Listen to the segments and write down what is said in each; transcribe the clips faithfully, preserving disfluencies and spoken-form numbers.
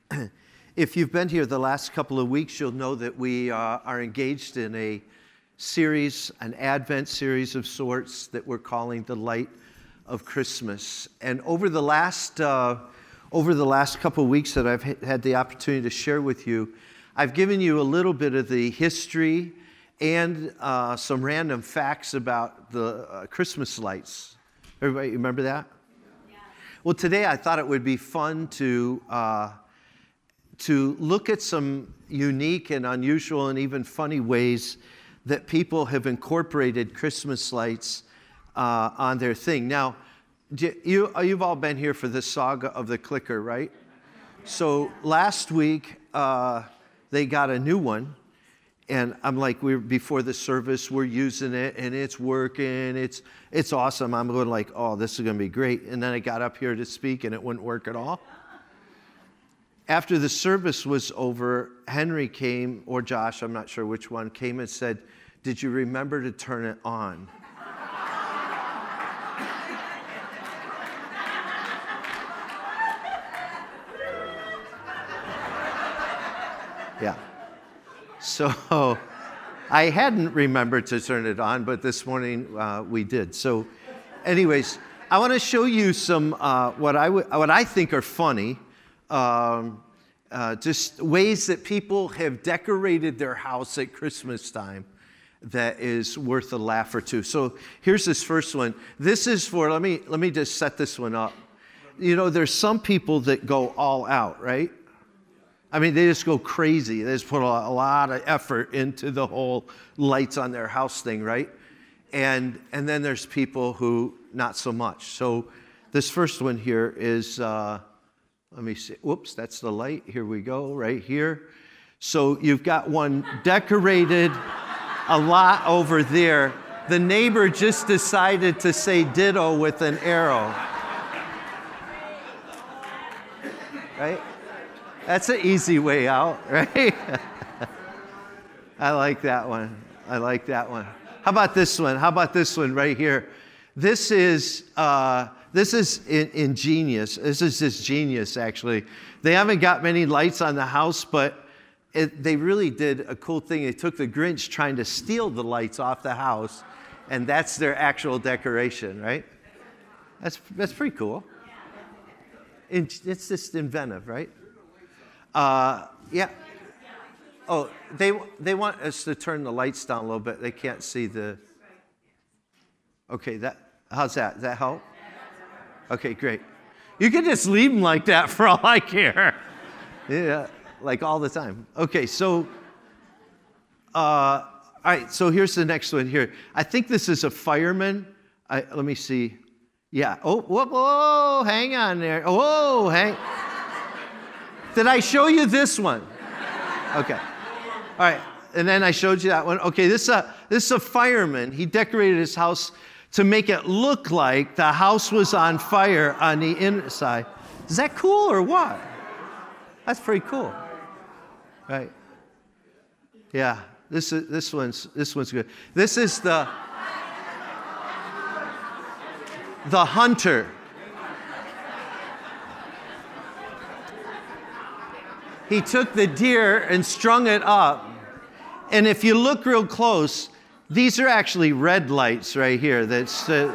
If you've been here the last couple of weeks, you'll know that we uh, are engaged in a series, an Advent series of sorts that we're calling The Light of Christmas. And over the last uh, over the last couple of weeks that I've had the opportunity to share with you, I've given you a little bit of the history and uh, some random facts about the uh, Christmas lights. Everybody remember that? Yeah. Well, today I thought it would be fun to uh, to look at some unique and unusual and even funny ways that people have incorporated Christmas lights uh, on their thing. Now, you, you've all been here for the saga of the clicker, right? So last week, uh, they got a new one. And I'm like, we're before the service, we're using it, and it's working. It's it's awesome. I'm going like, oh, this is going to be great. And then I got up here to speak, and it wouldn't work at all. After the service was over, Henry came, or Josh, I'm not sure which one, came and said, did you remember to turn it on? Yeah. So I hadn't remembered to turn it on, but this morning uh, we did. So anyways, I want to show you some uh, what I w- what I think are funny, um, uh, just ways that people have decorated their house at Christmas time that is worth a laugh or two. So here's this first one. This is for, let me let me just set this one up. You know, there's some people that go all out, right? I mean, they just go crazy. They just put a lot of effort into the whole lights on their house thing, right? And and then there's people who not so much. So this first one here is, uh, let me see. Whoops, that's the light. Here we go, right here. So you've got one decorated a lot over there. The neighbor just decided to say ditto with an arrow. Right? That's an easy way out, right? I like that one. I like that one. How about this one? How about this one right here? This is uh, this is in, ingenious. This is just genius, actually. They haven't got many lights on the house, but it, they really did a cool thing. They took the Grinch trying to steal the lights off the house, and that's their actual decoration, right? That's that's pretty cool. It's just inventive, right? Uh, yeah. Oh, they they want us to turn the lights down a little bit. They can't see the. Okay, that how's that? Does that help? Okay, great. You can just leave them like that for all I care. Yeah, like all the time. Okay, so. Uh, all right, so here's the next one here. I think this is a fireman. I, let me see. Yeah. Oh, whoa, whoa, hang on there. Whoa, hang. Did I show you this one? Okay. All right. And then I showed you that one. Okay, this is a, this is a fireman. He decorated his house to make it look like the house was on fire on the inside. Is that cool or what? That's pretty cool. Right. Yeah. This is this one's this one's good. This is the the hunter. He took the deer and strung it up. And if you look real close, these are actually red lights right here. That's uh,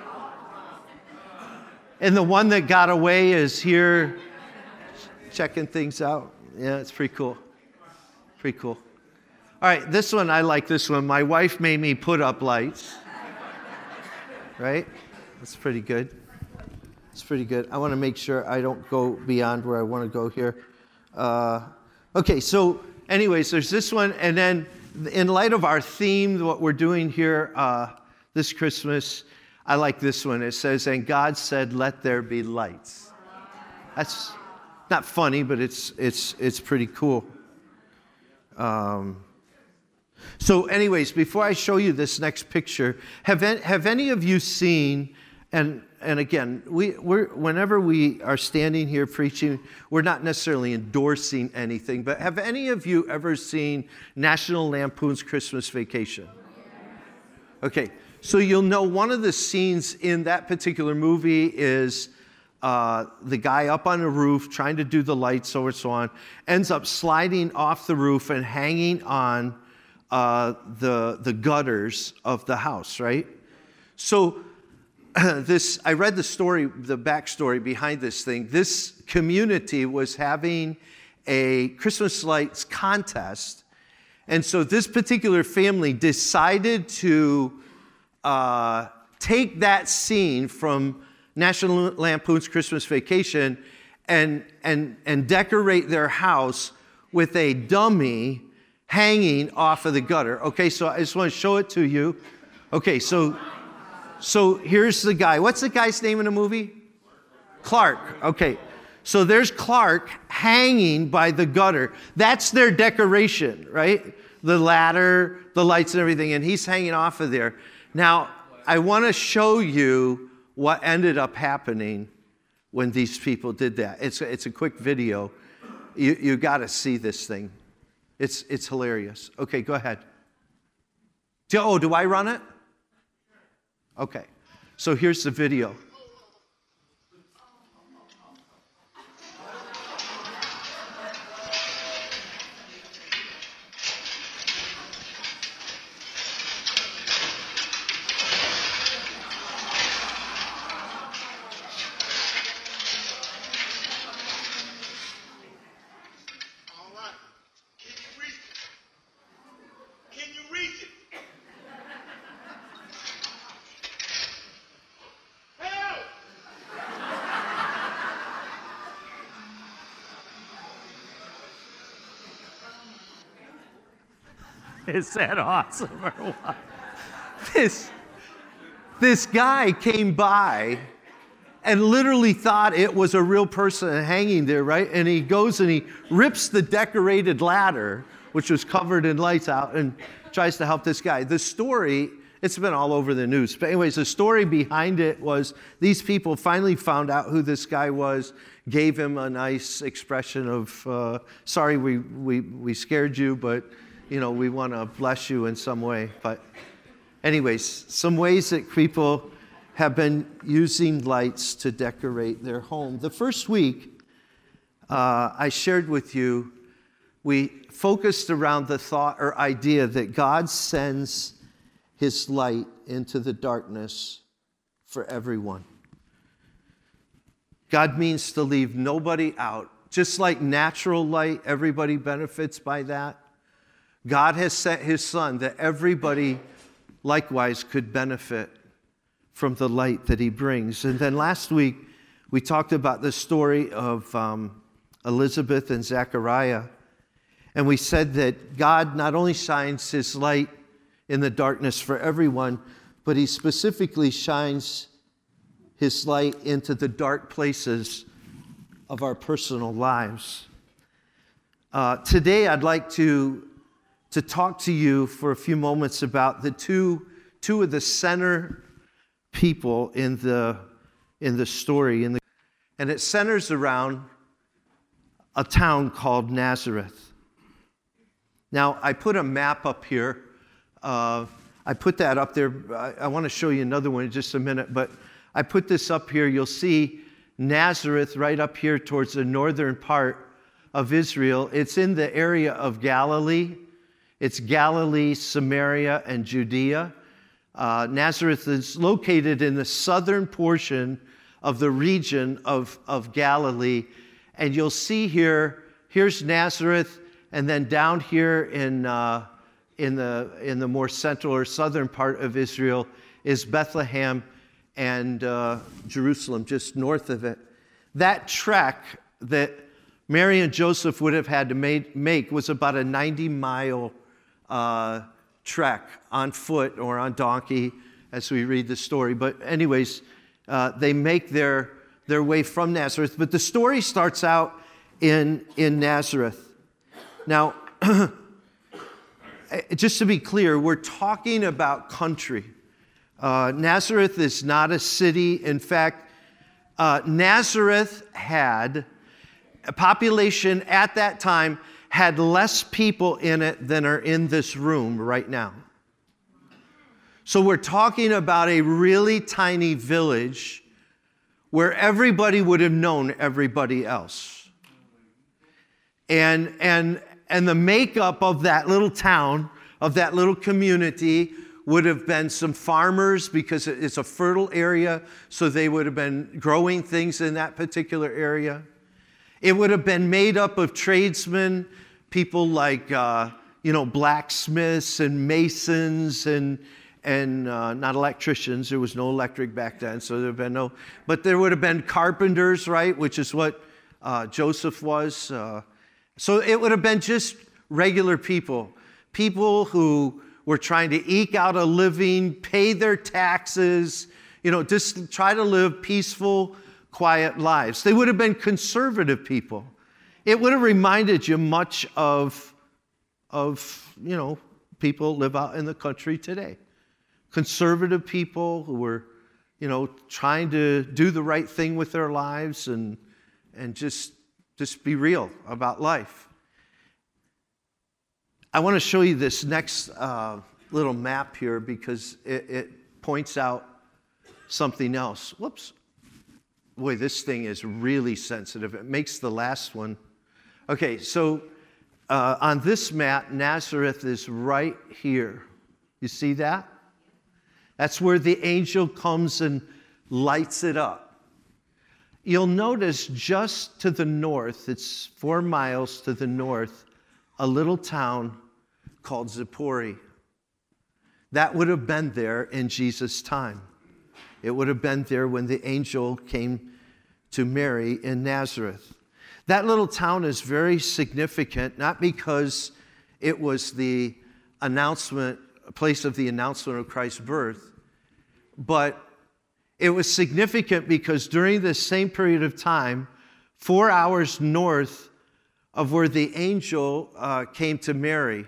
and the one that got away is here checking things out. Yeah, it's pretty cool. Pretty cool. All right, this one, I like this one. My wife made me put up lights. Right? That's pretty good. It's pretty good. I want to make sure I don't go beyond where I want to go here. Uh, okay, so anyways, there's this one, and then in light of our theme, what we're doing here uh, this Christmas, I like this one. It says, and God said, let there be lights. That's not funny, but it's it's it's pretty cool. Um, so anyways, before I show you this next picture, have any, have any of you seen, and and again, we, we're, whenever we are standing here preaching, we're not necessarily endorsing anything, but have any of you ever seen National Lampoon's Christmas Vacation? Okay, so you'll know one of the scenes in that particular movie is uh, the guy up on the roof trying to do the lights, so and so on, ends up sliding off the roof and hanging on uh, the, the gutters of the house, right? So this, I read the story, the backstory behind this thing. This community was having a Christmas lights contest. And so this particular family decided to uh, take that scene from National Lampoon's Christmas Vacation and, and, and decorate their house with a dummy hanging off of the gutter. Okay, so I just want to show it to you. Okay, so, so here's the guy. What's the guy's name in the movie? Clark. Okay. So there's Clark hanging by the gutter. That's their decoration, right? The ladder, the lights and everything, and he's hanging off of there. Now, I want to show you what ended up happening when these people did that. It's, it's a quick video. You, you got to see this thing. It's, it's hilarious. Okay, go ahead. Do, oh, do I run it? Okay. So here's the video. Is that awesome or what? This, this guy came by and literally thought it was a real person hanging there, right? And he goes and he rips the decorated ladder, which was covered in lights, out and tries to help this guy. The story, it's been all over the news. But anyways, the story behind it was these people finally found out who this guy was, gave him a nice expression of, uh, sorry we, we, we scared you, but you know, we want to bless you in some way. But anyways, some ways that people have been using lights to decorate their home. The first week, uh, I shared with you, we focused around the thought or idea that God sends his light into the darkness for everyone. God means to leave nobody out. Just like natural light, everybody benefits by that. God has sent his son that everybody likewise could benefit from the light that he brings. And then last week, we talked about the story of um, Elizabeth and Zechariah. And we said that God not only shines his light in the darkness for everyone, but he specifically shines his light into the dark places of our personal lives. Uh, today, I'd like to to talk to you for a few moments about the two, two of the center people in the, in the story. In the, and it centers around a town called Nazareth. Now, I put a map up here. Uh, I put that up there. I, I want to show you another one in just a minute, but I put this up here. You'll see Nazareth right up here towards the northern part of Israel. It's in the area of Galilee. It's Galilee, Samaria, and Judea. Uh, Nazareth is located in the southern portion of the region of, of Galilee. And you'll see here, here's Nazareth, and then down here in, uh, in, the, in the more central or southern part of Israel is Bethlehem and uh, Jerusalem, just north of it. That trek that Mary and Joseph would have had to make, make was about a ninety mile Uh, trek on foot or on donkey as we read the story. But anyways, uh, they make their, their way from Nazareth. But the story starts out in, in Nazareth. Now, just to be clear, we're talking about country. Uh, Nazareth is not a city. In fact, uh, Nazareth had a population at that time had less people in it than are in this room right now. So we're talking about a really tiny village where everybody would have known everybody else. And, and, and the makeup of that little town, of that little community, would have been some farmers, because it's a fertile area, so they would have been growing things in that particular area. It would have been made up of tradesmen, people like, uh, you know, blacksmiths and masons and, and uh, not electricians. There was no electric back then, so there would have been no, but there would have been carpenters, right, which is what uh, Joseph was. Uh, so it would have been just regular people, people who were trying to eke out a living, pay their taxes, you know, just try to live peaceful, quiet lives. They would have been conservative people. It would have reminded you much of, of you know, people live out in the country today. Conservative people who were, you know, trying to do the right thing with their lives and, and just, just be real about life. I want to show you this next uh, little map here because it, it points out something else. Whoops. Boy, this thing is really sensitive. It makes the last one. Okay, so uh, on this map, Nazareth is right here. You see that? That's where the angel comes and lights it up. You'll notice just to the north, it's four miles to the north, a little town called Zippori. That would have been there in Jesus' time. It would have been there when the angel came to Mary in Nazareth. That little town is very significant, not because it was the announcement, place of the announcement of Christ's birth, but it was significant because during this same period of time, four hours north of where the angel uh, came to Mary,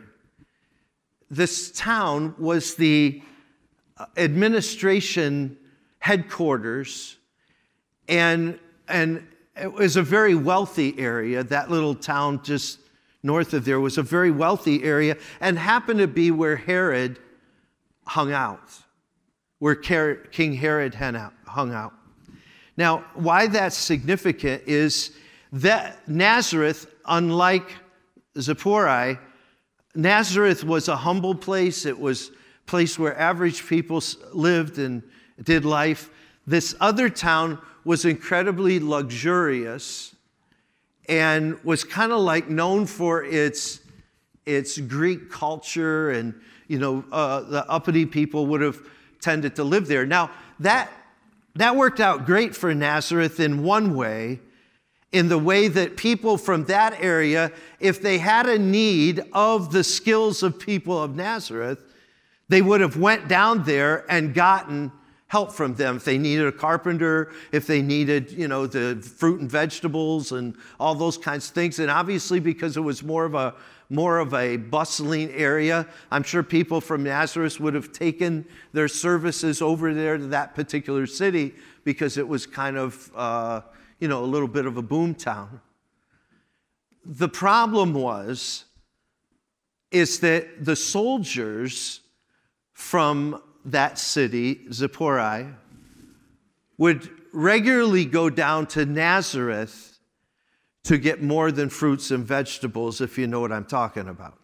this town was the administration headquarters, and, and it was a very wealthy area. That little town just north of there was a very wealthy area and happened to be where Herod hung out, where King Herod hung out. Now, why that's significant is that Nazareth, unlike Zippori, Nazareth was a humble place. It was a place where average people lived and did life. This other town was incredibly luxurious and was kind of like known for its, its Greek culture, and, you know, uh, the uppity people would have tended to live there. Now, that, that worked out great for Nazareth in one way, in the way that people from that area, if they had a need of the skills of people of Nazareth, they would have went down there and gotten help from them. If they needed a carpenter, if they needed, you know, the fruit and vegetables and all those kinds of things. And obviously, because it was more of a more of a bustling area, I'm sure people from Nazareth would have taken their services over there to that particular city because it was kind of, uh, you know, a little bit of a boom town. The problem was, is that the soldiers from that city, Zippori, would regularly go down to Nazareth to get more than fruits and vegetables, if you know what I'm talking about.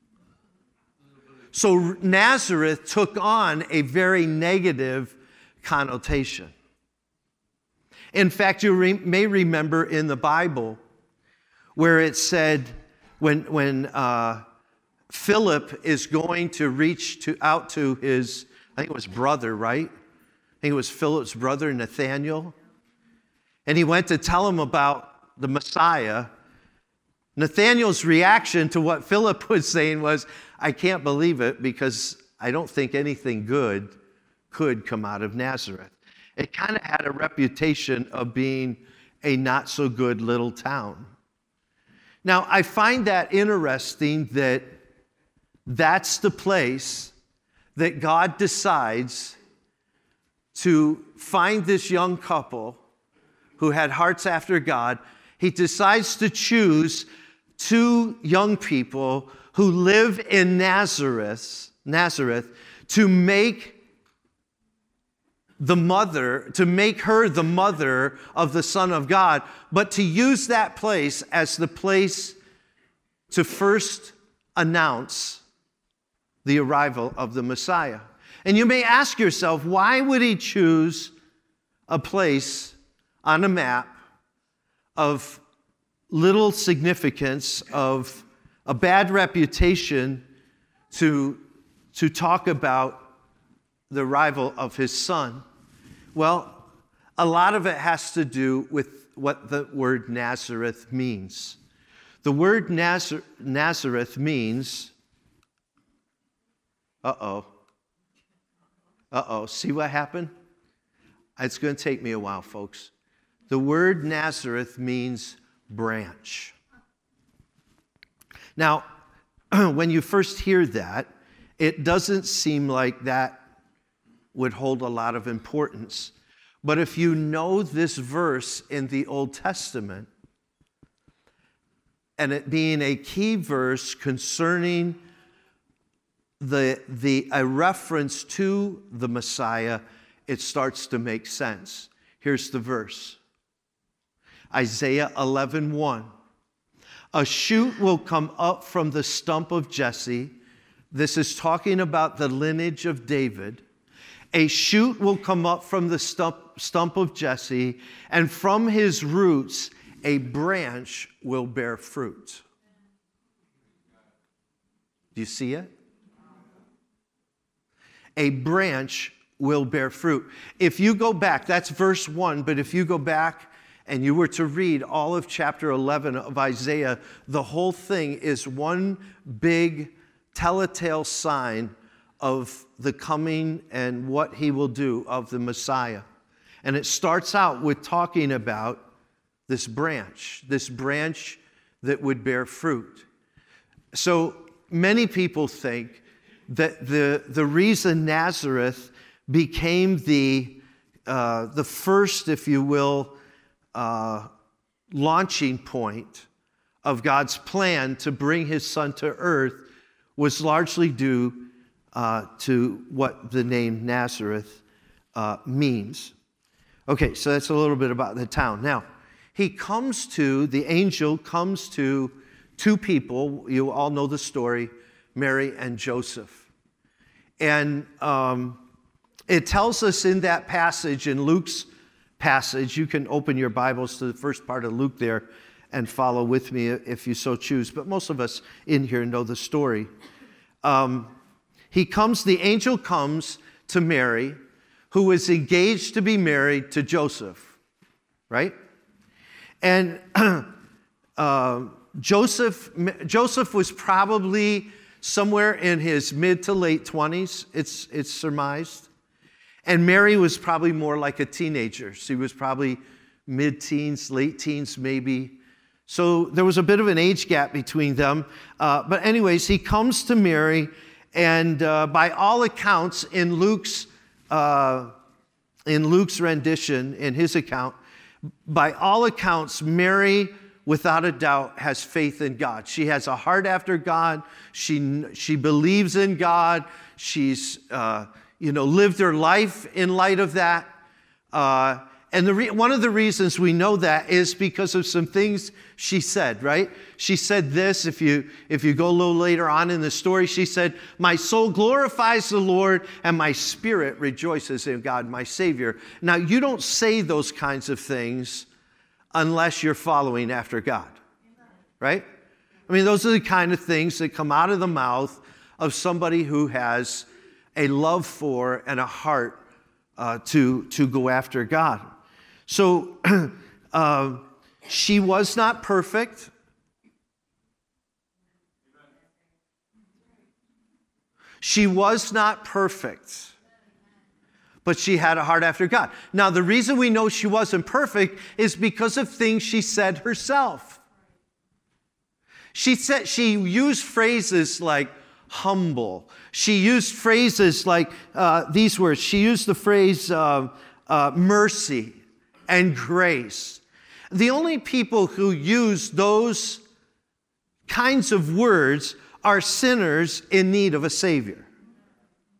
So Nazareth took on a very negative connotation. In fact, you re- may remember in the Bible where it said when, when uh, Philip is going to reach to, out to his, I think it was brother, right? I think it was Philip's brother, Nathaniel. And he went to tell him about the Messiah. Nathaniel's reaction to what Philip was saying was, I can't believe it because I don't think anything good could come out of Nazareth. It kind of had a reputation of being a not so good little town. Now, I find that interesting that that's the place that God decides to find this young couple who had hearts after God. He decides to choose two young people who live in Nazareth, Nazareth, to make the mother, to make her the mother of the Son of God, but to use that place as the place to first announce the arrival of the Messiah. And you may ask yourself, why would he choose a place on a map of little significance, of a bad reputation, to, to talk about the arrival of his son? Well, a lot of it has to do with what the word Nazareth means. The word Nazar- Nazareth means, uh-oh, uh-oh, see what happened? It's going to take me a while, folks. The word Nazareth means branch. Now, when you first hear that, it doesn't seem like that would hold a lot of importance. But if you know this verse in the Old Testament, and it being a key verse concerning the, the a reference to the Messiah, it starts to make sense. Here's the verse. Isaiah eleven one. A shoot will come up from the stump of Jesse. This is talking about the lineage of David. A shoot will come up from the stump, stump of Jesse, and from his roots a branch will bear fruit. Do you see it? A branch will bear fruit. If you go back, that's verse one, but if you go back and you were to read all of chapter eleven of Isaiah, the whole thing is one big telltale sign of the coming and what he will do of the Messiah. And it starts out with talking about this branch, this branch that would bear fruit. So many people think that the, the reason Nazareth became the, uh, the first, if you will, uh, launching point of God's plan to bring his son to earth was largely due uh, to what the name Nazareth uh, means. Okay, so that's a little bit about the town. Now, he comes to, the angel comes to two people. You all know the story, Mary and Joseph. And um, it tells us in that passage, in Luke's passage, you can open your Bibles to the first part of Luke there and follow with me if you so choose. But most of us in here know the story. Um, he comes, the angel comes to Mary, who is engaged to be married to Joseph, right? And uh, Joseph, Joseph was probably somewhere in his mid to late twenties, it's, it's surmised. And Mary was probably more like a teenager. She was probably mid-teens, late teens maybe. So there was a bit of an age gap between them. Uh, but anyways, he comes to Mary, and uh, by all accounts, in Luke's uh, in Luke's rendition, in his account, by all accounts, Mary, without a doubt, has faith in God. She has a heart after God. She she believes in God. She's uh, you know lived her life in light of that. Uh, And the re- one of the reasons we know that is because of some things she said, right? She said this, if you if you go a little later on in the story, she said, "My soul glorifies the Lord, and my spirit rejoices in God, my Savior." Now, you don't say those kinds of things unless you're following after God, right? I mean, those are the kind of things that come out of the mouth of somebody who has a love for and a heart uh, to, to go after God. So uh, she was not perfect. She was not perfect, but she had a heart after God. Now, the reason we know she wasn't perfect is because of things she said herself. She said she used phrases like humble. She used phrases like uh, these words. She used the phrase uh, uh, mercy and grace. The only people who use those kinds of words are sinners in need of a Savior,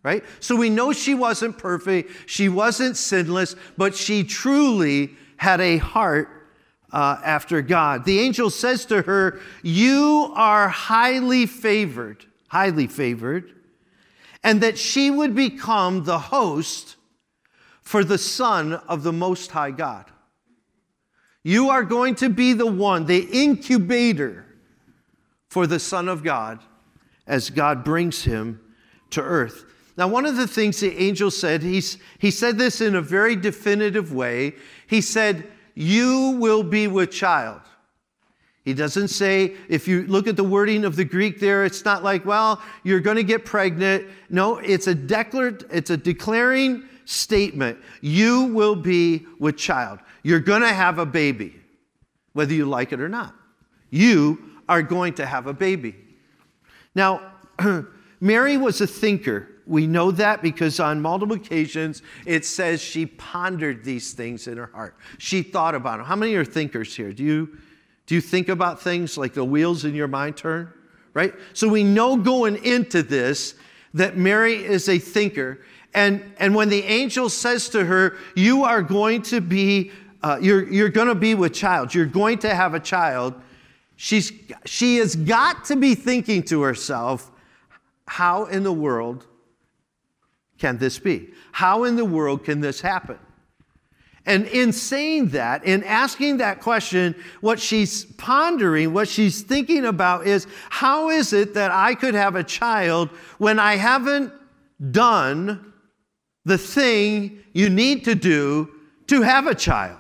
right? So we know she wasn't perfect, she wasn't sinless, but she truly had a heart uh, after God. The angel says to her, you are highly favored, highly favored, and that she would become the host for the Son of the Most High God. You are going to be the one, the incubator for the Son of God as God brings him to earth. Now, one of the things the angel said, he's, he said this in a very definitive way. He said, you will be with child. He doesn't say, if you look at the wording of the Greek there, it's not like, well, you're going to get pregnant. No, it's a declar- it's a declaring statement. You will be with child. You're going to have a baby, whether you like it or not. You are going to have a baby. Now, Mary was a thinker. We know that because on multiple occasions it says she pondered these things in her heart. She thought about them. How many are thinkers here? Do you, do you think about things like the wheels in your mind turn? Right? So we know going into this that Mary is a thinker. And, and when the angel says to her, you are going to be, uh, you're, you're going to be with child. You're going to have a child. She's, she has got to be thinking to herself, how in the world can this be? How in the world can this happen? And in saying that, in asking that question, what she's pondering, what she's thinking about is, how is it that I could have a child when I haven't done the thing you need to do to have a child?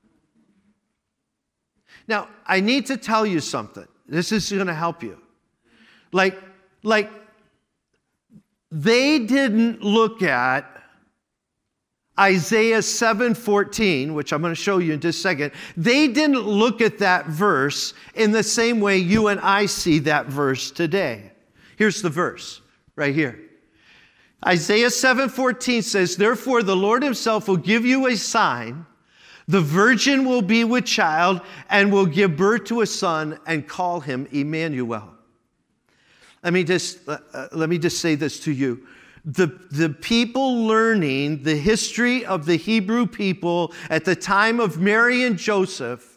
Now, I need to tell you something. This is going to help you. Like, like, they didn't look at Isaiah seven fourteen, which I'm going to show you in just a second. They didn't look at that verse in the same way you and I see that verse today. Here's the verse right here. Isaiah seven fourteen says, therefore the Lord himself will give you a sign. The virgin will be with child and will give birth to a son and call him Emmanuel. Let me just, uh, let me just say this to you. The, the people learning the history of the Hebrew people at the time of Mary and Joseph,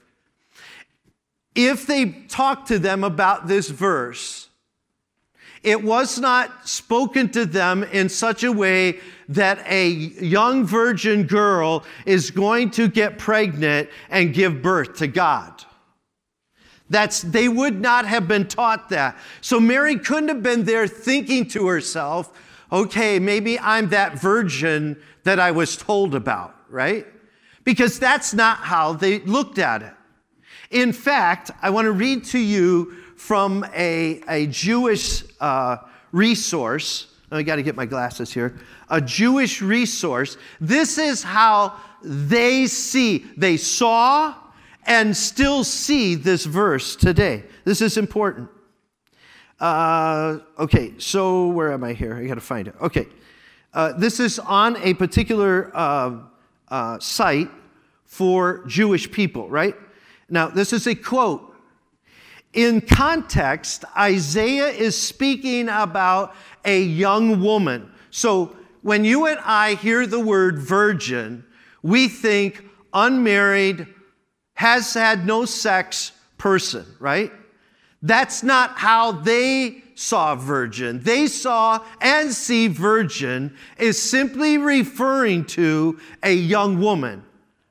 if they talked to them about this verse, it was not spoken to them in such a way that a young virgin girl is going to get pregnant and give birth to God. That's, they would not have been taught that. So Mary couldn't have been there thinking to herself, okay, maybe I'm that virgin that I was told about, right? Because that's not how they looked at it. In fact, I want to read to you from a, a Jewish uh, resource. I got to get my glasses here. A Jewish resource. This is how they see, they saw and still see this verse today. This is important. Uh, okay, so where am I here? I got to find it. Okay. Uh, this is on a particular uh, uh, site for Jewish people, right? Now, this is a quote. In context, Isaiah is speaking about a young woman. So when you and I hear the word virgin, we think unmarried, has had no sex person, right? That's not how they saw virgin. They saw and see virgin is simply referring to a young woman.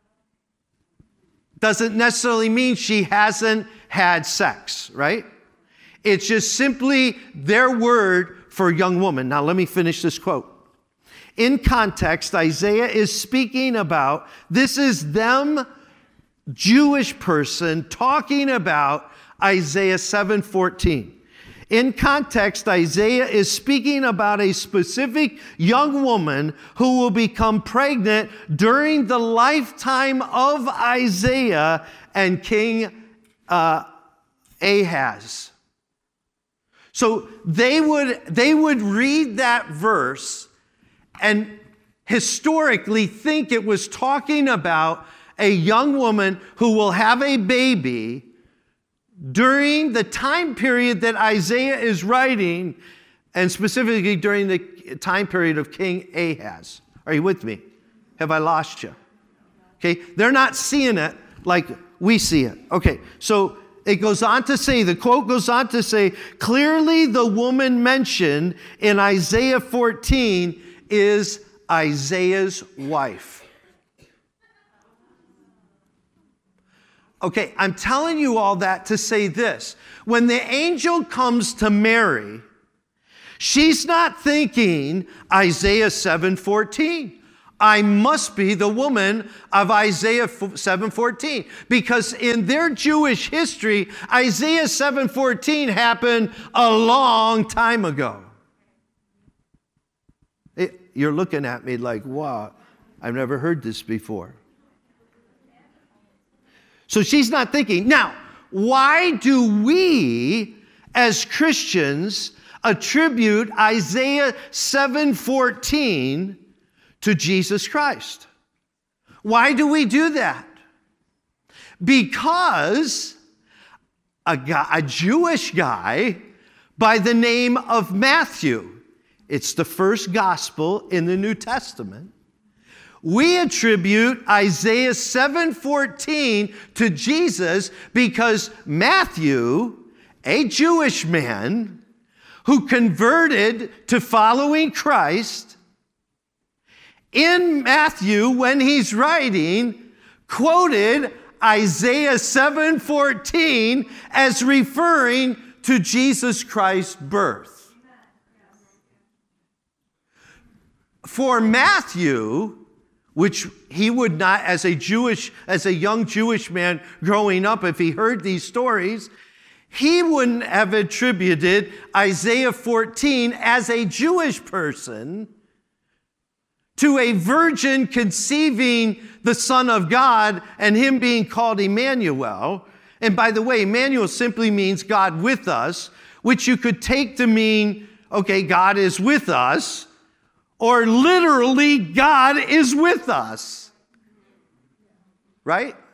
Doesn't necessarily mean she hasn't had sex, right? It's just simply their word for young woman. Now let me finish this quote. In context, Isaiah is speaking about, this is them, Jewish person, talking about Isaiah seven fourteen. In context, Isaiah is speaking about a specific young woman who will become pregnant during the lifetime of Isaiah and King uh, Ahaz. So they would, they would read that verse and historically think it was talking about a young woman who will have a baby during the time period that Isaiah is writing and specifically during the time period of King Ahaz. Are you with me? Have I lost you? Okay, they're not seeing it like we see it. Okay, so it goes on to say, the quote goes on to say, clearly the woman mentioned in Isaiah fourteen is Isaiah's wife. Okay, I'm telling you all that to say this. When the angel comes to Mary, she's not thinking Isaiah seven fourteen. I must be the woman of Isaiah seven fourteen. Because in their Jewish history, Isaiah seven fourteen happened a long time ago. It, you're looking at me like, wow, I've never heard this before. So she's not thinking. Now, why do we as Christians attribute Isaiah seven fourteen to Jesus Christ? Why do we do that? Because a, guy, a Jewish guy by the name of Matthew, it's the first gospel in the New Testament, we attribute Isaiah seven fourteen to Jesus because Matthew, a Jewish man who converted to following Christ, in Matthew, when he's writing, quoted Isaiah seven fourteen as referring to Jesus Christ's birth. For Matthew, which he would not, as a Jewish, as a young Jewish man growing up, if he heard these stories, he wouldn't have attributed Isaiah fourteen as a Jewish person to a virgin conceiving the Son of God and him being called Emmanuel. And by the way, Emmanuel simply means God with us, which you could take to mean, okay, God is with us, or literally, God is with us. Right?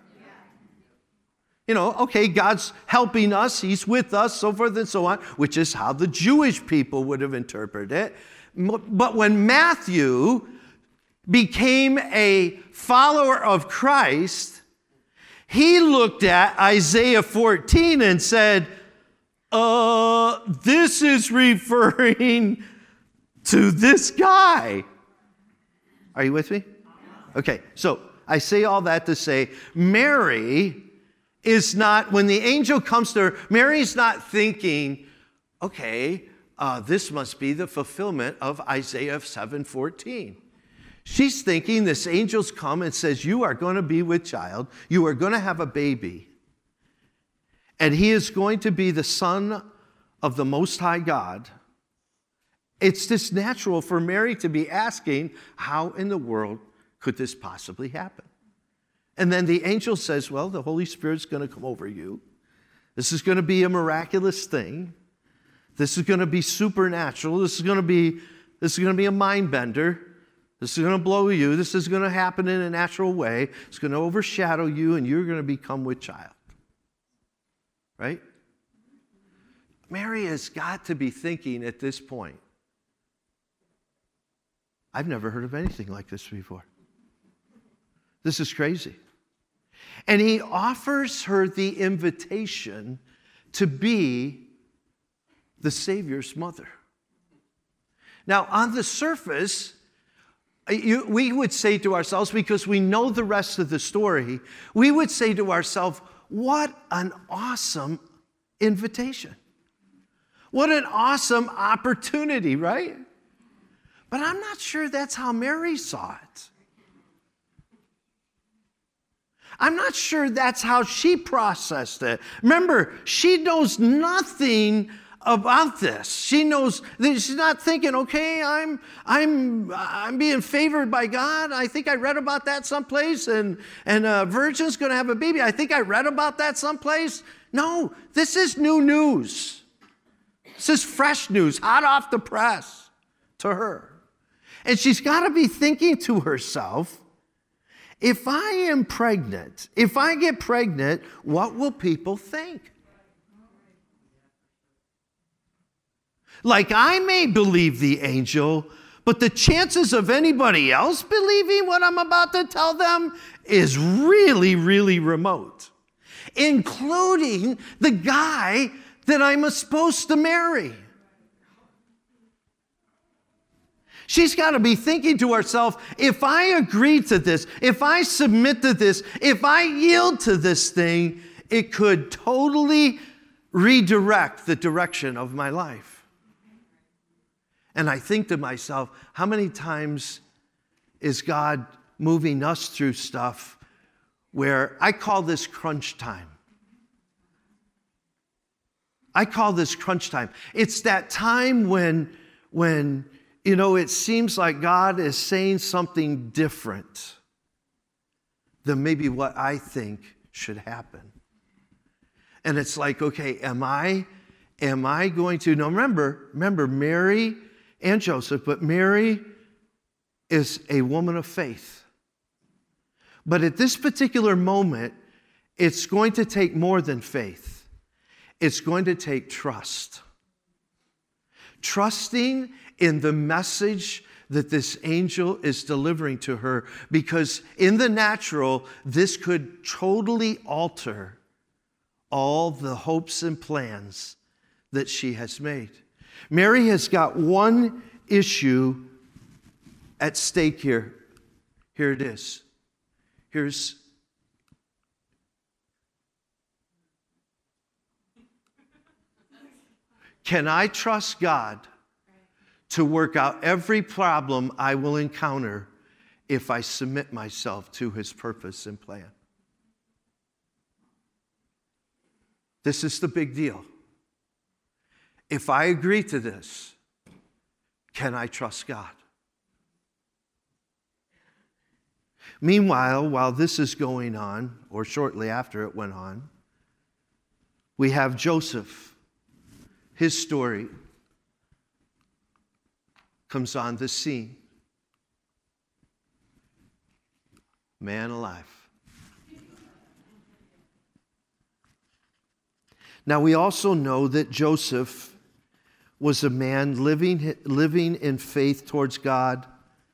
You know, okay, God's helping us, he's with us, so forth and so on, which is how the Jewish people would have interpreted it. But when Matthew became a follower of Christ, he looked at Isaiah fourteen and said, uh, this is referring to this guy. Are you with me? Okay, so I say all that to say, Mary is not, when the angel comes to her, Mary's not thinking, okay, uh, this must be the fulfillment of Isaiah seven fourteen. She's thinking this angel's come and says, you are going to be with child, you are going to have a baby, and he is going to be the Son of the Most High God. It's just natural for Mary to be asking, how in the world could this possibly happen? And then the angel says, well, the Holy Spirit's going to come over you. This is going to be a miraculous thing. This is going to be supernatural. This is going to be, this is going to be a mind bender. This is going to blow you. This is going to happen in a natural way. It's going to overshadow you, and you're going to become with child. Right? Mary has got to be thinking at this point, I've never heard of anything like this before. This is crazy. And he offers her the invitation to be the Savior's mother. Now, on the surface, you, we would say to ourselves, because we know the rest of the story, we would say to ourselves, what an awesome invitation. What an awesome opportunity, right? But I'm not sure that's how Mary saw it. I'm not sure that's how she processed it. Remember, she knows nothing about this. She knows, she's not thinking, okay, I'm, I'm, I'm being favored by God. I think I read about that someplace, and, and a virgin's going to have a baby. I think I read about that someplace. No, this is new news. This is fresh news, hot off the press to her. And she's got to be thinking to herself, if I am pregnant, if I get pregnant, what will people think? Like I may believe the angel, but the chances of anybody else believing what I'm about to tell them is really, really remote, including the guy that I'm supposed to marry. She's got to be thinking to herself, if I agree to this, if I submit to this, if I yield to this thing, it could totally redirect the direction of my life. And I think to myself, how many times is God moving us through stuff where I call this crunch time? I call this crunch time. It's that time when, when, you know, it seems like God is saying something different than maybe what I think should happen. And it's like, okay, am I, am I going to, now remember, remember Mary and Joseph, but Mary is a woman of faith. But at this particular moment, it's going to take more than faith. It's going to take trust. Trusting in the message that this angel is delivering to her, because in the natural, this could totally alter all the hopes and plans that she has made. Mary has got one issue at stake here. Here it is. Here's can I trust God to work out every problem I will encounter if I submit myself to His purpose and plan? This is the big deal. If I agree to this, can I trust God? Meanwhile, while this is going on, or shortly after it went on, we have Joseph. His story comes on the scene. Man alive. Now, we also know that Joseph was a man living, living in faith towards God.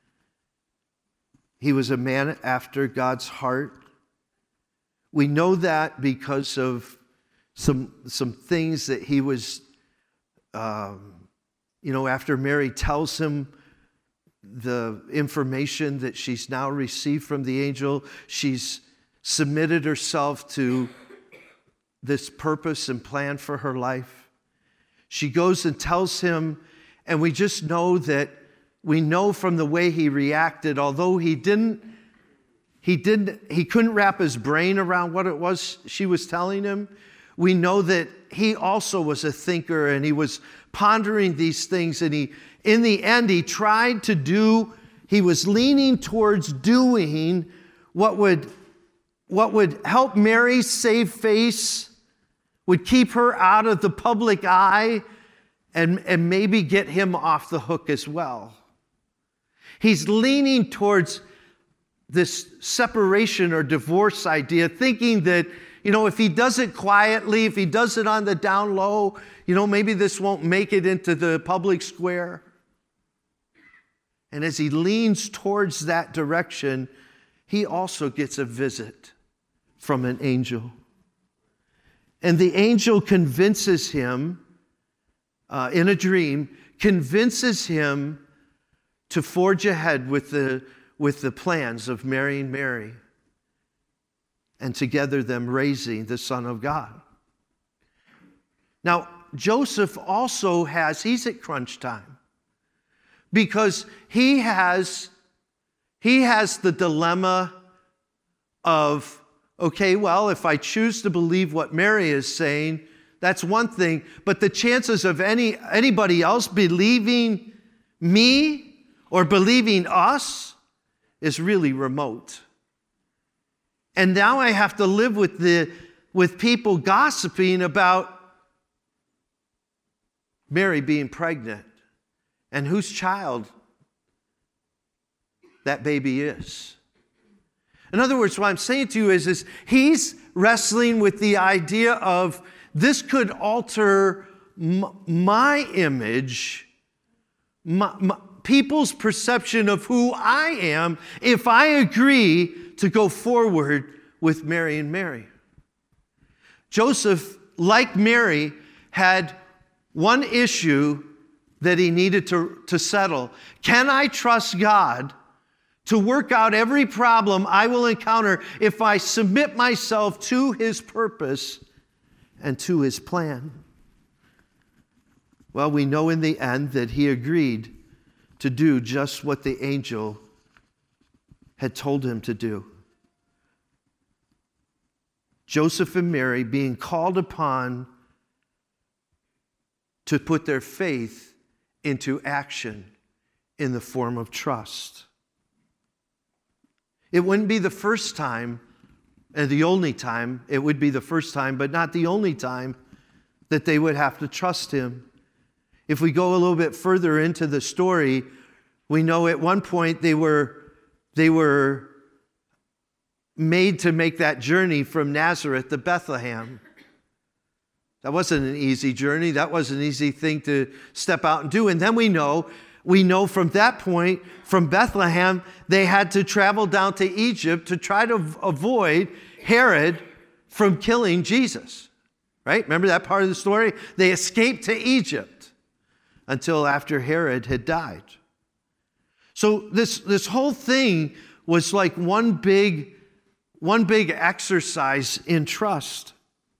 He was a man after God's heart. We know that because of some, some things that he was, um, you know, after Mary tells him the information that she's now received from the angel, she's submitted herself to this purpose and plan for her life. She goes and tells him, and we just know that we know from the way he reacted, although he didn't, he didn't, he couldn't wrap his brain around what it was she was telling him. We know that he also was a thinker and he was pondering these things, and he, in the end, he tried to do, he was leaning towards doing what would, what would help Mary save face, would keep her out of the public eye, and, and maybe get him off the hook as well. He's leaning towards this separation or divorce idea, thinking that, you know, if he does it quietly, if he does it on the down low, you know, maybe this won't make it into the public square. And as he leans towards that direction, he also gets a visit from an angel. And the angel convinces him, uh, in a dream, convinces him to forge ahead with the, with the plans of marrying Mary, and together them raising the Son of God. Now, Joseph also has, he's at crunch time, because he has, he has the dilemma of, okay, well, if I choose to believe what Mary is saying, that's one thing, but the chances of any anybody else believing me or believing us is really remote. And now I have to live with the with people gossiping about Mary being pregnant and whose child that baby is. In other words, what I'm saying to you is, is he's wrestling with the idea of this could alter m- my image, my, my, people's perception of who I am if I agree to go forward with Mary and Mary. Joseph, like Mary, had one issue that he needed to, to settle. Can I trust God to work out every problem I will encounter if I submit myself to his purpose and to his plan? Well, we know in the end that he agreed to do just what the angel had told him to do. Joseph and Mary being called upon to put their faith into action in the form of trust. It wouldn't be the first time, and the only time, it would be the first time, but not the only time that they would have to trust him. If we go a little bit further into the story, we know at one point they were, they were made to make that journey from Nazareth to Bethlehem. That wasn't an easy journey. That wasn't an easy thing to step out and do. And then we know, we know from that point, from Bethlehem, they had to travel down to Egypt to try to avoid Herod from killing Jesus. Right? Remember that part of the story? They escaped to Egypt until after Herod had died. So this, this whole thing was like one big, one big exercise in trust.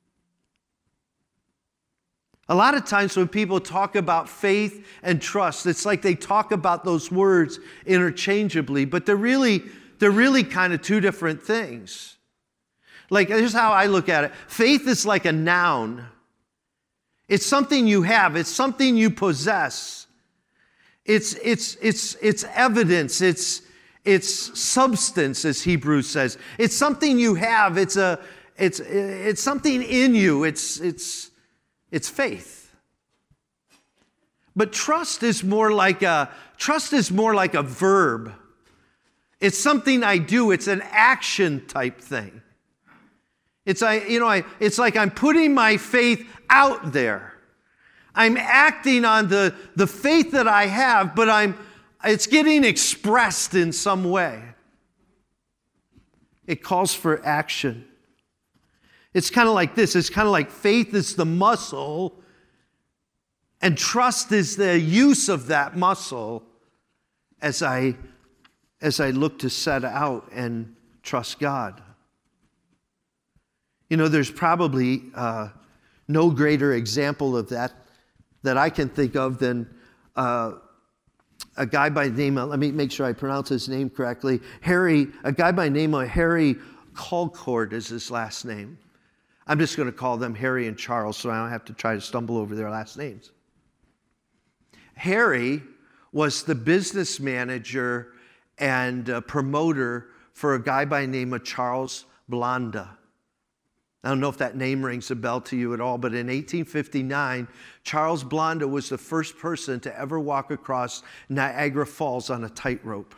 A lot of times when people talk about faith and trust, it's like they talk about those words interchangeably, but they're really, they're really kind of two different things. Like, here's how I look at it. Faith is like a noun. It's something you have. It's something you possess. It's, it's, it's, it's evidence. It's, it's substance, as Hebrews says. It's something you have. It's, a, it's, it's something in you. It's, it's, It's faith. But trust is more like a trust is more like a verb. It's something I do. It's an action type thing. It's I, you know, I, it's like I'm putting my faith out there. I'm acting on the, the faith that I have, but I'm it's getting expressed in some way. It calls for action. It's kind of like this. It's kind of like faith is the muscle, and trust is the use of that muscle as I, as I look to set out and trust God. You know, there's probably uh, no greater example of that that I can think of than uh, a guy by the name of, let me make sure I pronounce his name correctly, Harry, a guy by the name of Harry Colcord is his last name. I'm just going to call them Harry and Charles so I don't have to try to stumble over their last names. Harry was the business manager and uh, promoter for a guy by the name of Charles Blanda. I don't know if that name rings a bell to you at all, but in eighteen fifty-nine, Charles Blanda was the first person to ever walk across Niagara Falls on a tightrope.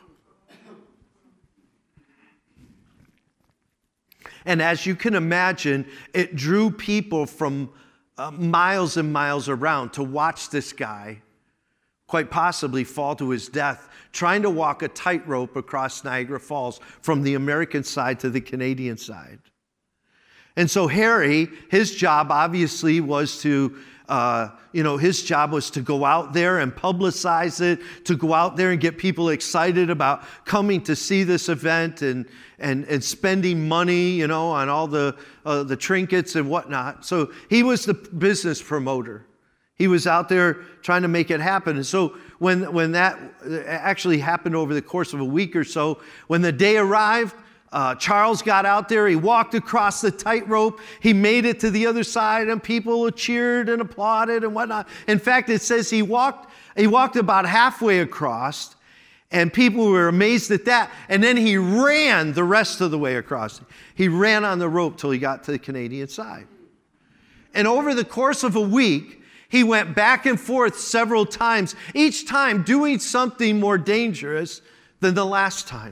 And as you can imagine, it drew people from uh, miles and miles around to watch this guy quite possibly fall to his death trying to walk a tightrope across Niagara Falls from the American side to the Canadian side. And so Harry, his job obviously was to, uh, you know, his job was to go out there and publicize it, to go out there and get people excited about coming to see this event and and, and spending money, you know, on all the uh, the trinkets and whatnot. So he was the business promoter. He was out there trying to make it happen. And so when when that actually happened over the course of a week or so, when the day arrived, Uh, Charles got out there, he walked across the tightrope, he made it to the other side, and people cheered and applauded and whatnot. In fact, it says he walked, he walked about halfway across, and people were amazed at that, and then he ran the rest of the way across. He ran on the rope till he got to the Canadian side. And over the course of a week, he went back and forth several times, each time doing something more dangerous than the last time.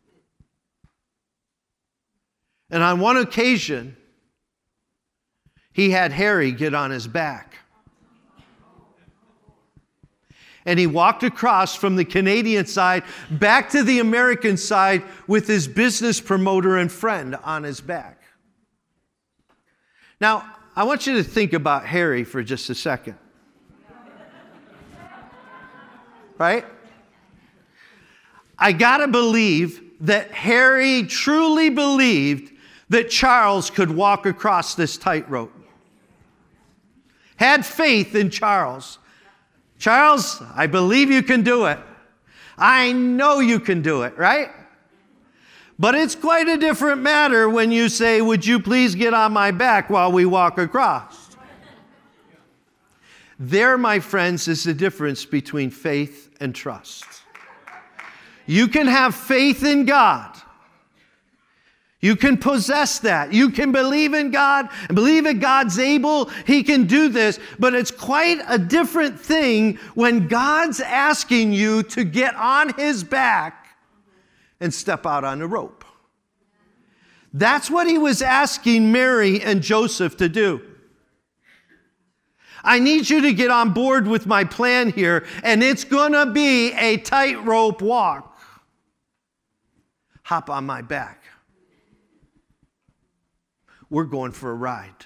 And on one occasion, he had Harry get on his back. And he walked across from the Canadian side back to the American side with his business promoter and friend on his back. Now, I want you to think about Harry for just a second. Right? I gotta believe that Harry truly believed that Charles could walk across this tightrope. Had faith in Charles. Charles, I believe you can do it. I know you can do it, right? But it's quite a different matter when you say, would you please get on my back while we walk across? There, my friends, is the difference between faith and trust. You can have faith in God. You can possess that. You can believe in God and believe that God's able. He can do this. But it's quite a different thing when God's asking you to get on his back and step out on the rope. That's what he was asking Mary and Joseph to do. I need you to get on board with my plan here, and it's going to be a tightrope walk. Hop on my back. We're going for a ride.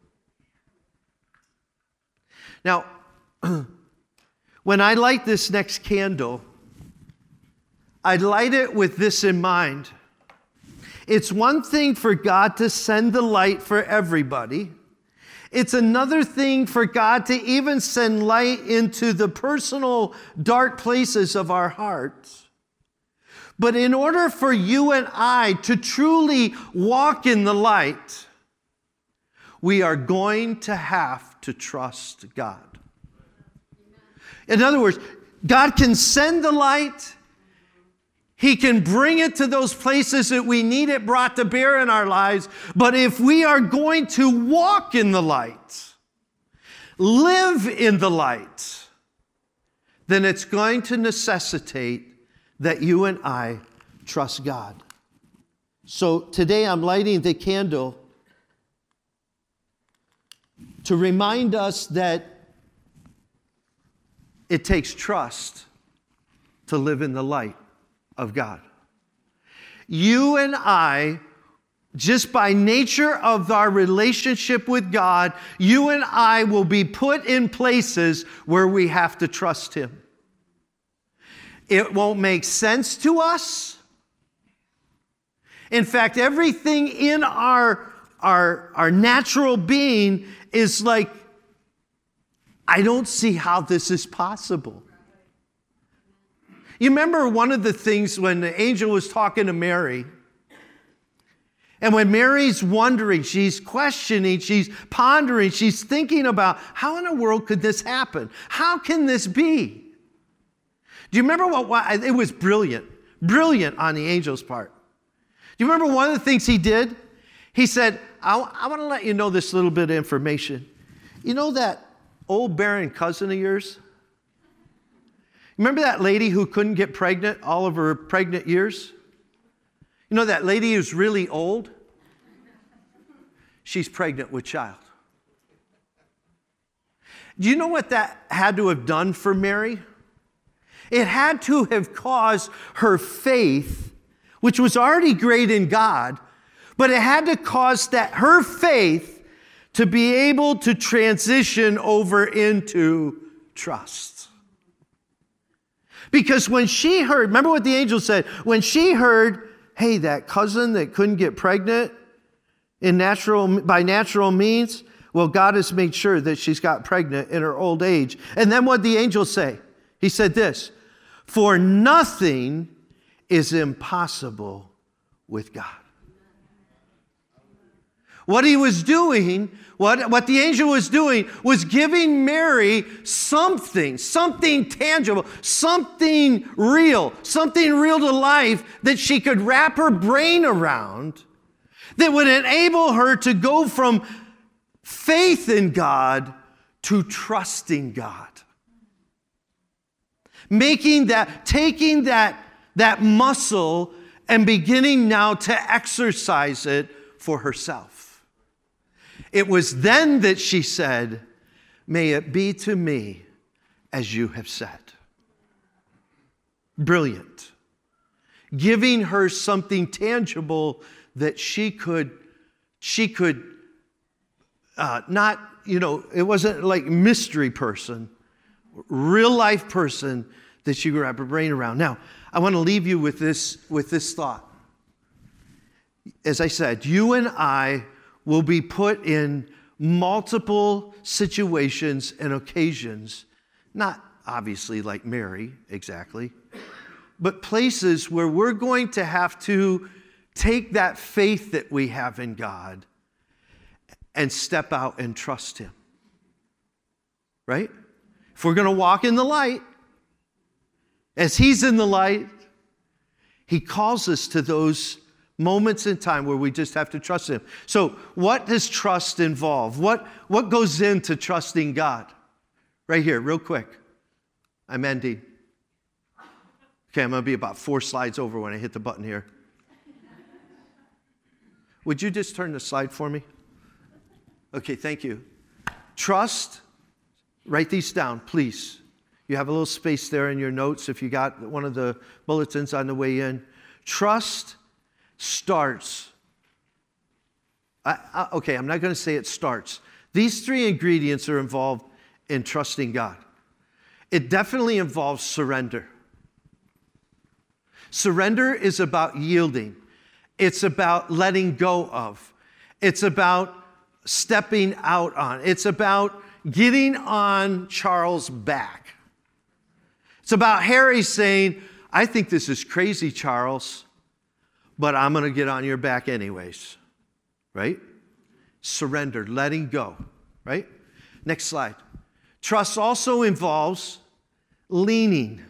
Now, when I light this next candle, I light it with this in mind. It's one thing for God to send the light for everybody. It's another thing for God to even send light into the personal dark places of our hearts. But in order for you and I to truly walk in the light, we are going to have to trust God. In other words, God can send the light. He can bring it to those places that we need it brought to bear in our lives. But if we are going to walk in the light, live in the light, then it's going to necessitate that you and I trust God. So today I'm lighting the candle to remind us that it takes trust to live in the light of God. You and I, just by nature of our relationship with God, you and I will be put in places where we have to trust him. It won't make sense to us. In fact, everything in our, our, our natural being is like, I don't see how this is possible. You remember one of the things when the angel was talking to Mary, and when Mary's wondering, she's questioning, she's pondering, she's thinking about, how in the world could this happen? How can this be? Do you remember what, what, it was brilliant, brilliant on the angel's part. Do you remember one of the things he did? He said, I, I want to let you know this little bit of information. You know that old barren cousin of yours? Remember that lady who couldn't get pregnant all of her pregnant years? You know that lady who's really old? She's pregnant with child. Do you know what that had to have done for Mary? It had to have caused her faith, which was already great in God, but it had to cause that her faith to be able to transition over into trust. Because when she heard, remember what the angel said, when she heard, hey, that cousin that couldn't get pregnant in natural by natural means, well, God has made sure that she's got pregnant in her old age. And then what did the angel say? He said this, for nothing is impossible with God. What he was doing, what, what the angel was doing, was giving Mary something, something tangible, something real, something real to life that she could wrap her brain around that would enable her to go from faith in God to trusting God. Making that, taking that, that muscle and beginning now to exercise it for herself. It was then that she said, may it be to me as you have said. Brilliant. Giving her something tangible that she could, she could uh, not, you know, it wasn't like mystery person, real life person that she could wrap her brain around. Now, I want to leave you with this, with this thought. As I said, you and I will be put in multiple situations and occasions, not obviously like Mary, exactly, but places where we're going to have to take that faith that we have in God and step out and trust Him. Right? If we're going to walk in the light, as He's in the light, He calls us to those moments in time where we just have to trust Him. So what does trust involve? What, what goes into trusting God? Right here, real quick. I'm ending. Okay, I'm going to be about four slides over when I hit the button here. Would you just turn the slide for me? Okay, thank you. Trust, write these down, please. You have a little space there in your notes if you got one of the bulletins on the way in. Trust starts. I, I, okay, I'm not going to say it starts. These three ingredients are involved in trusting God. It definitely involves surrender. Surrender is about yielding. It's about letting go of. It's about stepping out on. It's about getting on Charles' back. It's about Harry saying, I think this is crazy, Charles, but I'm going to get on your back anyways. Right? Surrender, letting go. Right? Next slide. Trust also involves leaning.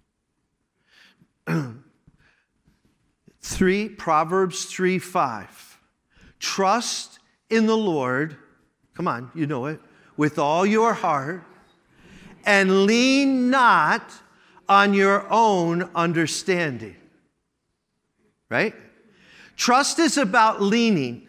Three, Proverbs three five. Trust in the Lord, come on, you know it, with all your heart, and lean not on your own understanding. Right? Trust is about leaning,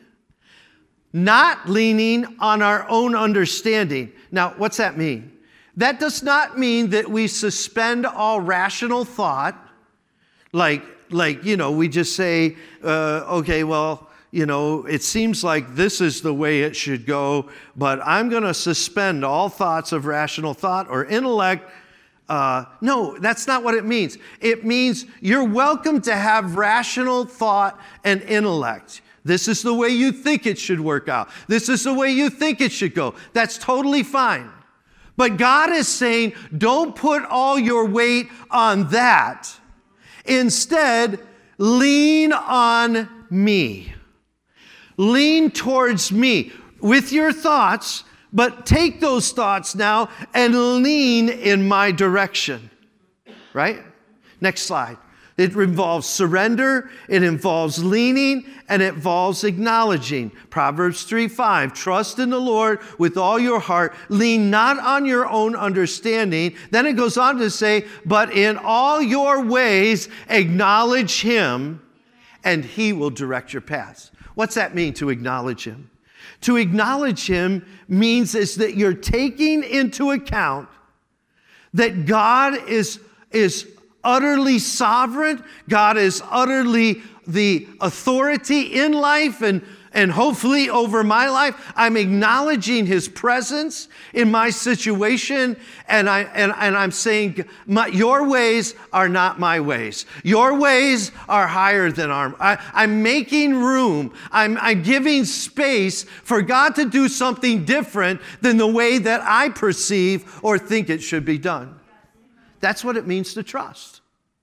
not leaning on our own understanding. Now, what's that mean? That does not mean that we suspend all rational thought, like, like you know, we just say, uh, okay, well, you know, it seems like this is the way it should go, but I'm going to suspend all thoughts of rational thought or intellect. Uh, no, that's not what it means. It means you're welcome to have rational thought and intellect. This is the way you think it should work out. This is the way you think it should go. That's totally fine. But God is saying, don't put all your weight on that. Instead, lean on me. Lean towards me with your thoughts, but take those thoughts now and lean in my direction. Right? Next slide. It involves surrender, it involves leaning, and it involves acknowledging. Proverbs three five, trust in the Lord with all your heart, lean not on your own understanding. Then it goes on to say, but in all your ways acknowledge Him, and He will direct your paths. What's that mean, to acknowledge Him? To acknowledge Him means is that you're taking into account that God is, is utterly sovereign. God is utterly the authority in life and, and hopefully over my life. I'm acknowledging His presence in my situation, and, I, and, and I'm saying, my, your ways are not my ways. Your ways are higher than our... I, I'm making room. I'm, I'm giving space for God to do something different than the way that I perceive or think it should be done. That's what it means to trust.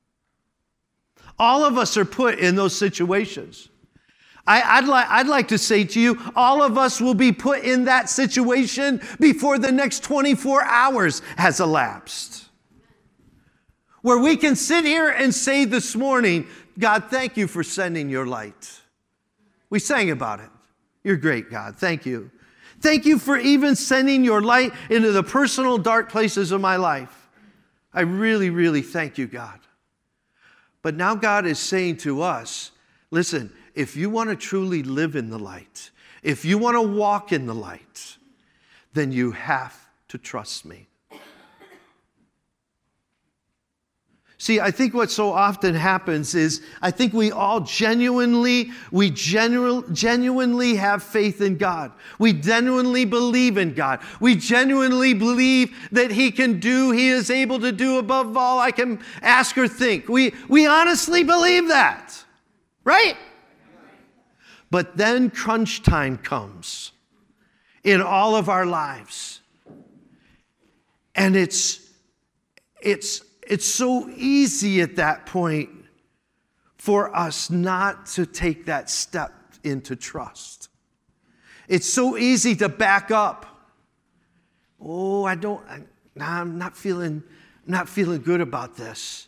All of us are put in those situations. I, I'd, li- I'd like to say to you, all of us will be put in that situation before the next twenty-four hours has elapsed. Where we can sit here and say this morning, God, thank you for sending your light. We sang about it. You're great, God. Thank you. Thank you for even sending your light into the personal dark places of my life. I really, really thank you, God. But now God is saying to us, listen, if you want to truly live in the light, if you want to walk in the light, then you have to trust me. See, I think what so often happens is I think we all genuinely, we genu- genuinely have faith in God. We genuinely believe in God. We genuinely believe that He can do, He is able to do above all I can ask or think. We, we honestly believe that, right? But then crunch time comes in all of our lives. And it's, it's, It's so easy at that point for us not to take that step into trust. It's so easy to back up. Oh, I don't, I, nah, I'm not feeling, not feeling good about this.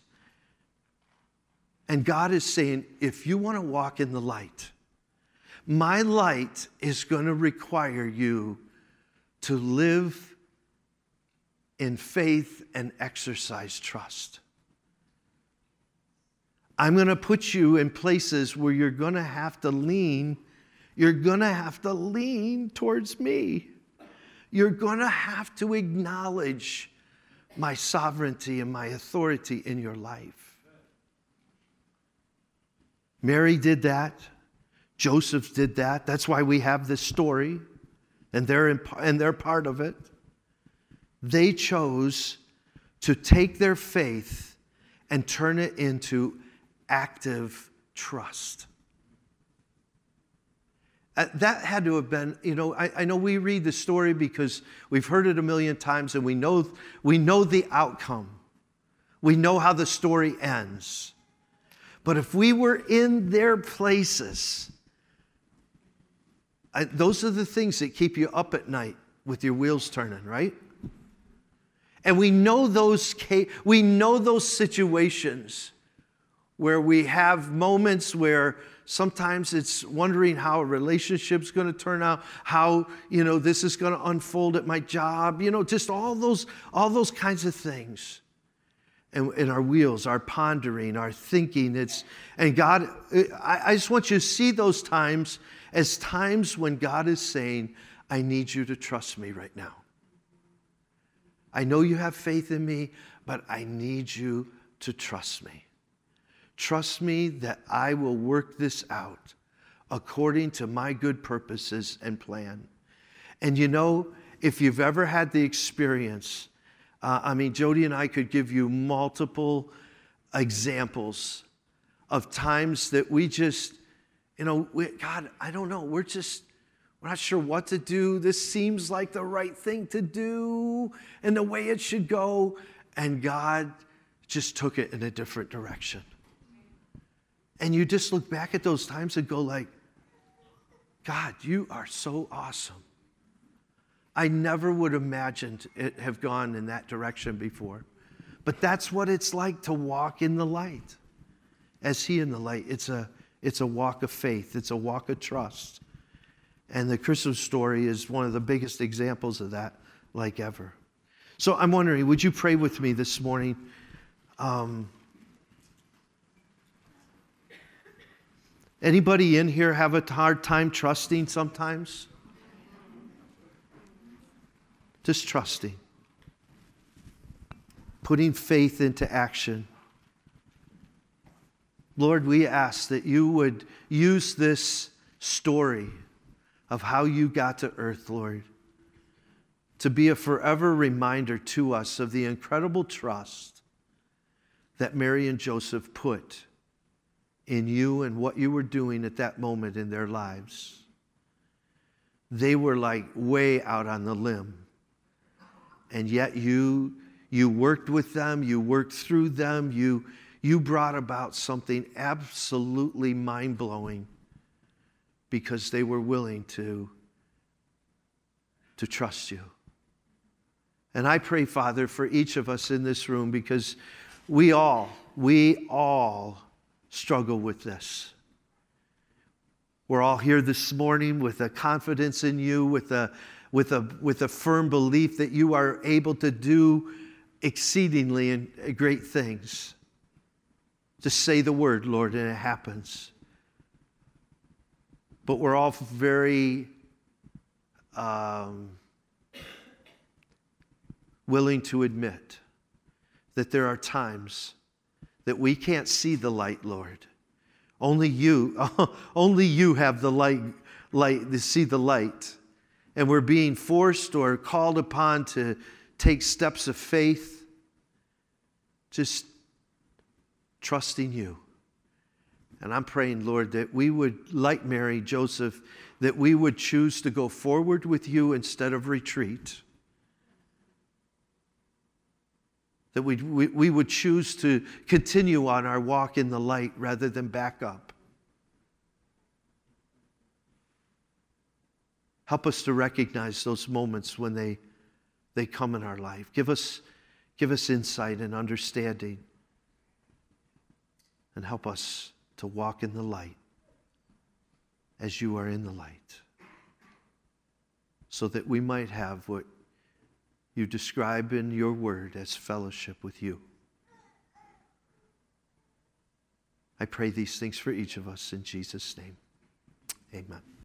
And God is saying, if you want to walk in the light, my light is going to require you to live in faith and exercise trust. I'm going to put you in places where you're going to have to lean. You're going to have to lean towards me. You're going to have to acknowledge my sovereignty and my authority in your life. Mary did that. Joseph did that. That's why we have this story, and they're in, and they're part of it. They chose to take their faith and turn it into active trust. Uh, that had to have been, you know, I, I know we read the story because we've heard it a million times and we know, we know the outcome. We know how the story ends. But if we were in their places, I, those are the things that keep you up at night with your wheels turning, right? And we know those we know those situations where we have moments where sometimes it's wondering how a relationship's going to turn out, how, you know, this is going to unfold at my job, you know, just all those all those kinds of things. And, and our wheels, our pondering, our thinking, it's and God, I, I just want you to see those times as times when God is saying, I need you to trust me right now. I know you have faith in me, but I need you to trust me. Trust me that I will work this out according to my good purposes and plan. And you know, if you've ever had the experience, uh, I mean, Jody and I could give you multiple examples of times that we just, you know, we, God, I don't know, we're just, we're not sure what to do. This seems like the right thing to do and the way it should go. And God just took it in a different direction. And you just look back at those times and go like, God, you are so awesome. I never would have imagined it have gone in that direction before. But that's what it's like to walk in the light. As He in the light, it's a, it's a walk of faith. It's a walk of trust. And the Christmas story is one of the biggest examples of that, like ever. So I'm wondering, would you pray with me this morning? Um, anybody in here have a hard time trusting sometimes? Just trusting. Putting faith into action. Lord, we ask that you would use this story of how you got to earth, Lord, to be a forever reminder to us of the incredible trust that Mary and Joseph put in you and what you were doing at that moment in their lives. They were like way out on the limb. And yet you, you worked with them, you worked through them, you, you brought about something absolutely mind-blowing because they were willing to, to trust you. And I pray, Father, for each of us in this room, because we all, we all struggle with this. We're all here this morning with a confidence in you, with a, with a, with a firm belief that you are able to do exceedingly and great things. Just say the word, Lord, and it happens. But we're all very um, willing to admit that there are times that we can't see the light, Lord. Only you, only you have the light, light to see the light. And we're being forced or called upon to take steps of faith, just trusting you. And I'm praying, Lord, that we would, like Mary, Joseph, that we would choose to go forward with you instead of retreat. That we, we, we would choose to continue on our walk in the light rather than back up. Help us to recognize those moments when they, they come in our life. Give us, give us insight and understanding. And help us to walk in the light as you are in the light, so that we might have what you describe in your word as fellowship with you. I pray these things for each of us in Jesus' name. Amen.